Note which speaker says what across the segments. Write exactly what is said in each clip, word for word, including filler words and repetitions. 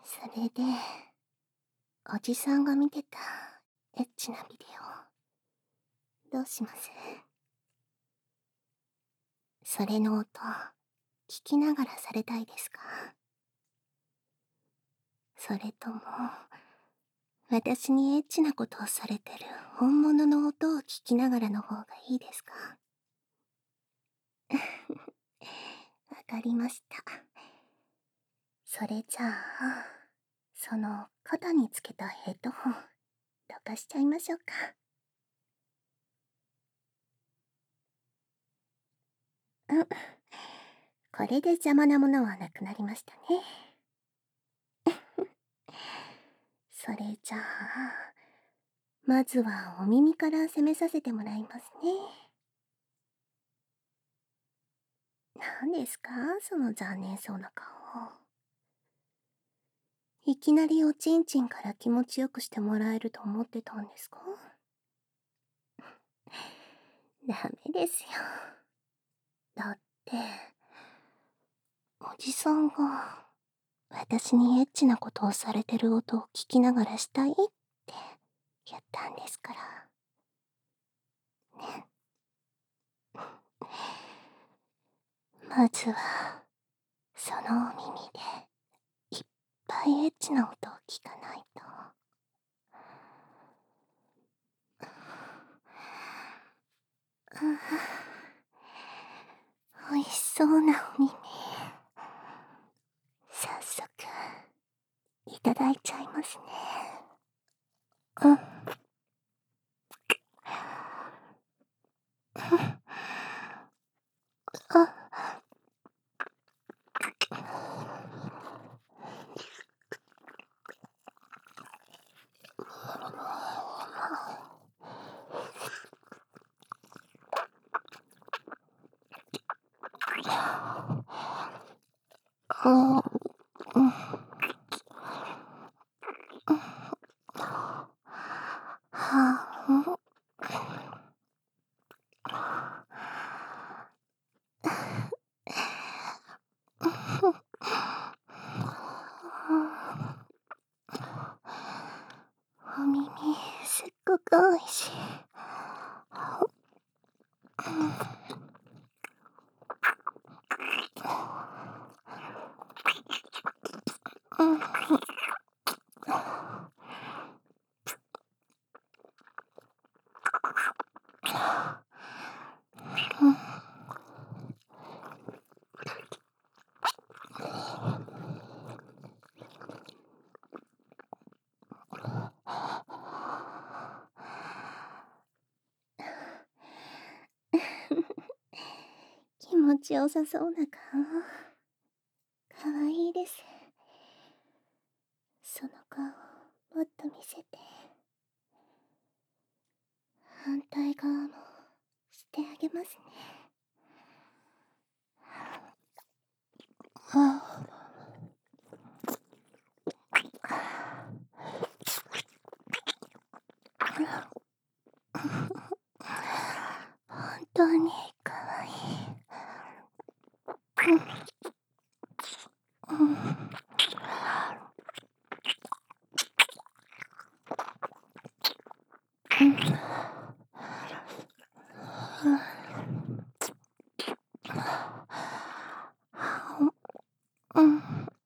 Speaker 1: それで、おじさんが見てたエッチなビデオ、どうします？それの音、聞きながらされたいですか？それとも、私にエッチなことをされてる本物の音を聞きながらの方がいいですか？わかりました。それじゃあ、その肩につけたヘッドホン、どかしちゃいましょうか。うん。これで邪魔なものはなくなりましたね。それじゃあ、まずはお耳から攻めさせてもらいますね。何ですかその残念そうな顔。いきなりおちんちんから気持ちよくしてもらえると思ってたんですか？ダメですよ。だって、おじさんが私にエッチなことをされてる音を聞きながらしたいって言ったんですから。ね。まずは、そのお耳でいっぱいエッチな音を聞かないと。おいしそうなお耳。早速、いただいちゃいますね。うん。あ、うん、うん。はあ、ん。お耳、すっごくおいしい。うん。気持ちよさそうな顔。かわいいです。その顔、もっと見せて。反対側もしてあげますね。ああ。本当にかわいい。うん。うん。うん。うん。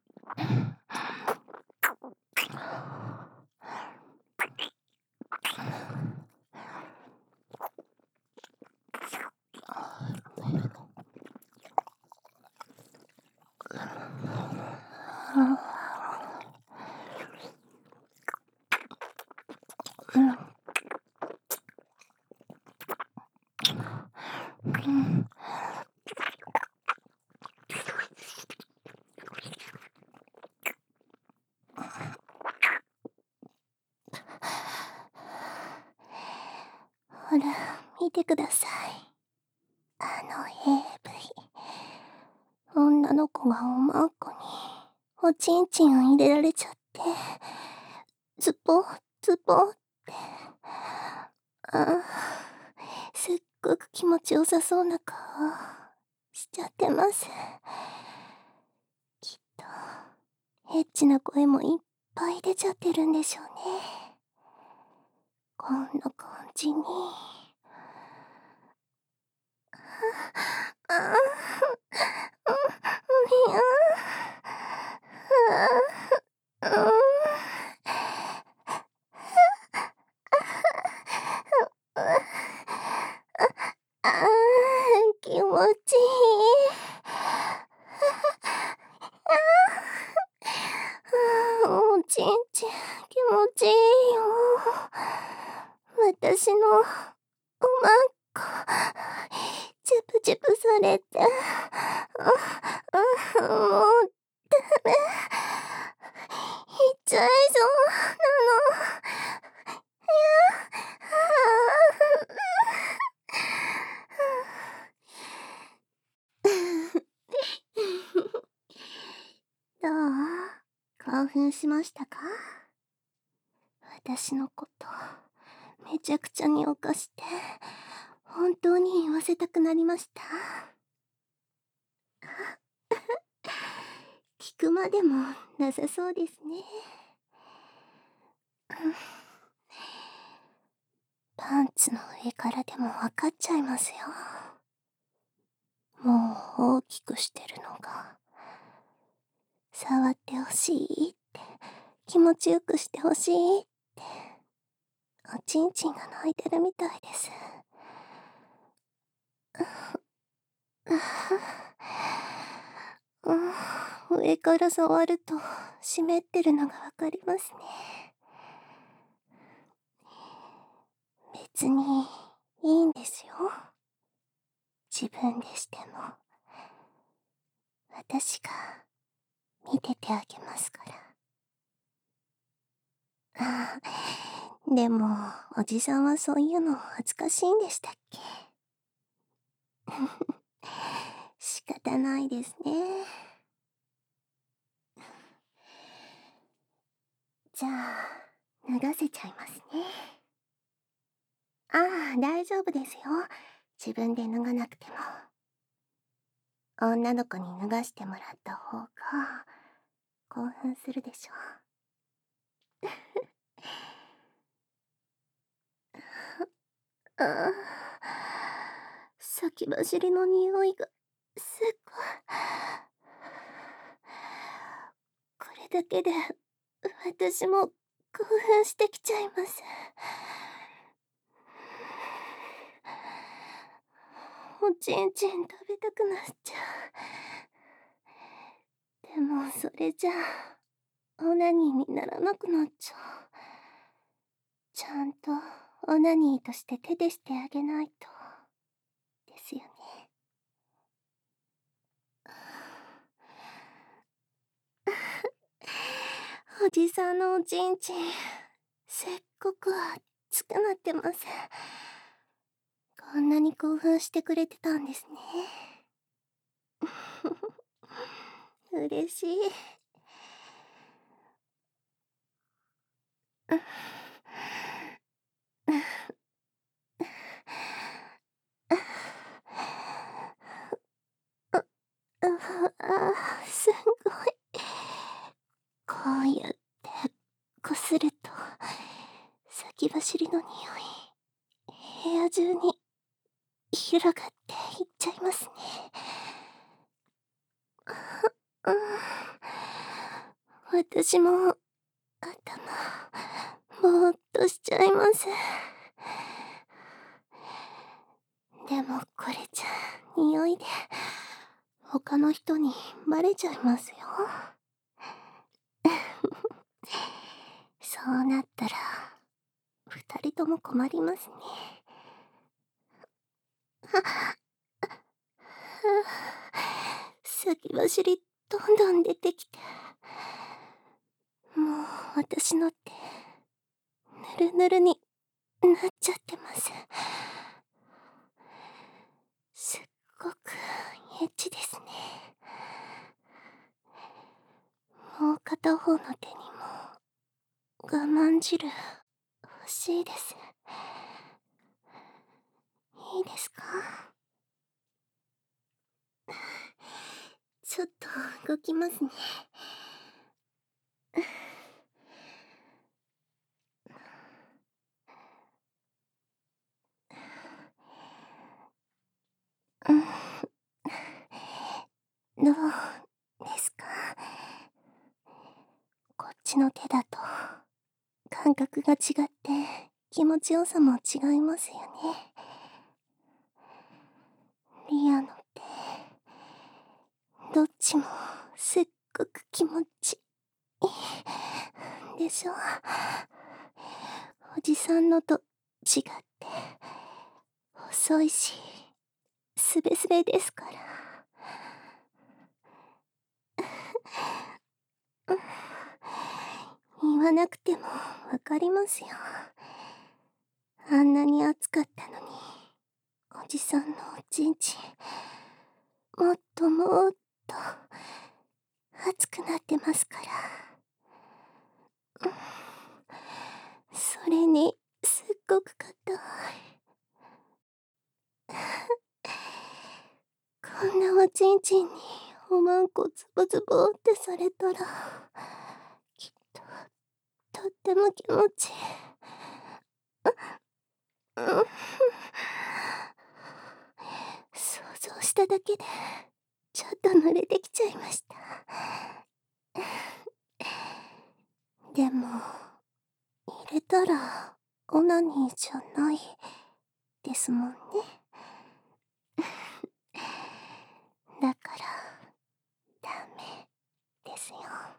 Speaker 1: うん。ほら、見てください。あの エーブイ。女の子がおまんこにおちんちんを入れられちゃって、ズポズポって。ああ、すっごく気持ちよさそうな顔しちゃってます。きっと、エエッチな声もいっぱい出ちゃってるんでしょうね。こんな感じに。ああ、う、う、いや、ああ、うん。ああ、気持ちいい。ああ、おちんちん、気持ちいいよ。私の、おまんこ、チュプチュプされて、あ、あ、もう、ダメ。行っちゃいそうなの。いや、どう？興奮しましたか？私のこと、めちゃくちゃに犯して、本当に言わせたくなりました？聞くまでもなさそうですね。パンツの上からでもわかっちゃいますよ。もう大きくしてるのが。触ってほしいって、気持ちよくしてほしいって、おちんちんが泣いてるみたいです。うん、上から触ると湿ってるのがわかりますね。別にいいんですよ。自分でしても。私が見ててあげますから。ああ、でも、おじさんはそういうの恥ずかしいんでしたっけ？仕方ないですね。じゃあ、脱がせちゃいますね。ああ、大丈夫ですよ。自分で脱がなくても。女の子に脱がしてもらった方が、興奮するでしょ。ああ、先走りの匂いが、すっごい。これだけで、私も興奮してきちゃいます。おちんちん食べたくなっちゃう。でもそれじゃあ、オナニーにならなくなっちゃう。ちゃんとオナニーとして手でしてあげないと。ですよね。おじさんのおちんちん、すっごく熱くなってます。こんなに興奮してくれてたんですね。嬉しい。うわ、すごい。こうやってこすると先走りの匂い部屋中に広がっていっちゃいますね。うん、私も頭ぼーっとしちゃいます。でもこれじゃ匂いで他の人にバレちゃいますよ。そうなったら二人とも困りますね。先走りどんどん出てきて、もう私の手ぬるぬるになっちゃってます。すっごくエッチですね。もう片方の手にも我慢汁欲しいです。いいですか？ちょっと動きますね。 こっちの手だと感覚が違って気持ちよさも違いますよね。リアの手、どっちもすっごく気持ちいいでしょ。おじさんのと違って細いしスベスベですから。言わなくてもわかりますよ。あんなに暑かったのに、おじさんのおちんちん、もっともっと熱くなってますから。それに、すっごく硬い。こんなおちんちんにおまんこズボズボってされたら、きっと、とっても気持ちいい。想像しただけでちょっと濡れてきちゃいました。でも入れたらオナニーじゃないですもんね。だからダメですよ。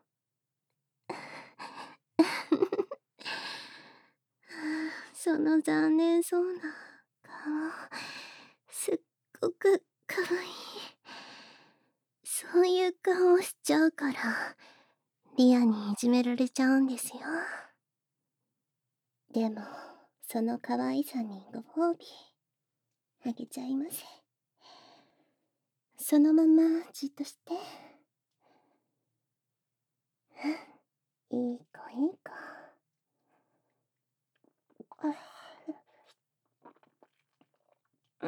Speaker 1: その残念そうな顔、すっごくかわいい。そういう顔しちゃうからリアにいじめられちゃうんですよ。でもその可愛さにご褒美あげちゃいます。そのままじっとして。いい子いい子。うん、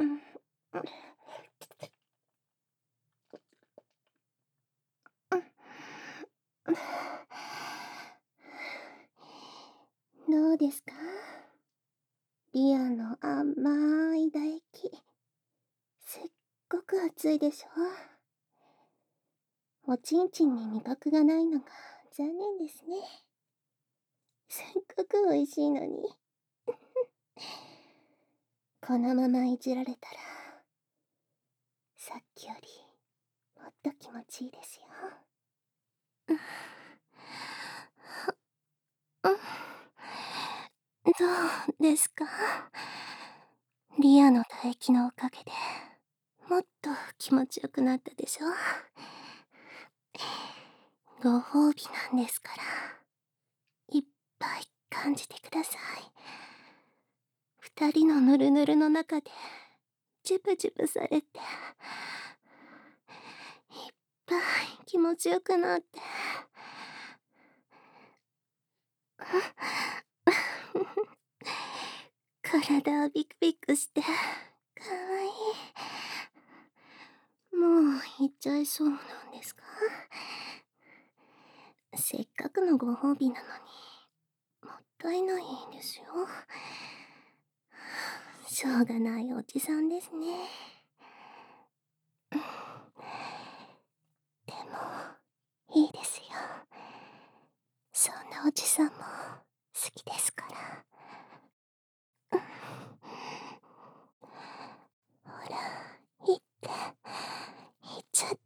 Speaker 1: どうですか、リアの甘い唾液。すっごく熱いでしょ。おちんちんに味覚がないのが残念ですね。すっごく美味しいのに。このままいじられたらさっきよりもっと気持ちいいですよ。どうですか、リアの唾液のおかげでもっと気持ちよくなったでしょ。ご褒美なんですからいっぱい感じてください。二人のぬるぬるの中でジュブジュブされていっぱい気持ちよくなって体をビクビクしてかわいい。もう行っちゃいそうなんですか。せっかくのご褒美なのにもったいないですよ。しょうがないおじさんですね。でもいいですよ。そんなおじさんも好きですから。ほら、行って、行っちゃって。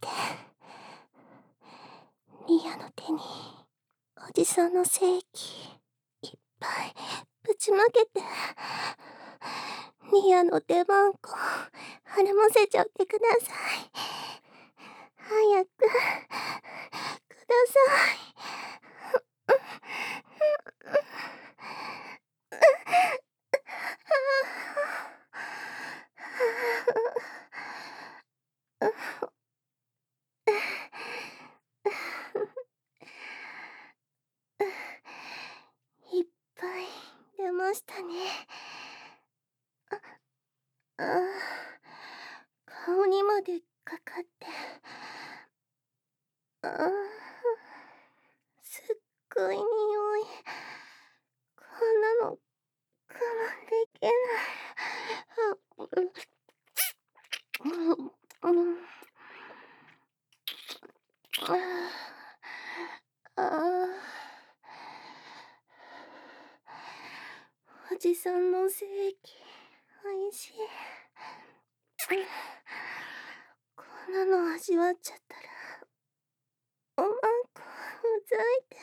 Speaker 1: リアの手に、おじさんの精液、いっぱいぶちまけて。リアの手番こ、絡ませちゃってください。早く、ください。いっぱい出ましたね。ああ、顔にまでかかって。ああ、すっごい匂い。こんなの我慢できない。うん、うん、ああ、ああ。 おじさんの精液おいしい。こんなの味わっちゃったらおまんこうざいて。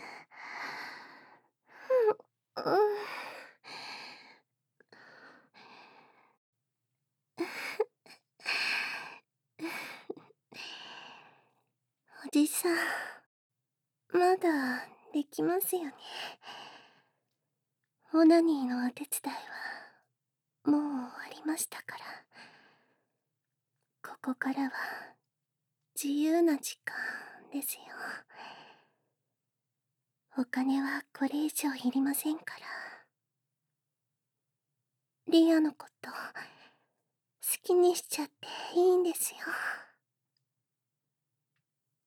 Speaker 1: うん、うんおじさん、まだできますよね。オナニーのお手伝いはもう終わりましたから。ここからは自由な時間ですよ。お金はこれ以上いりませんから。リアのこと好きにしちゃっていいんですよ。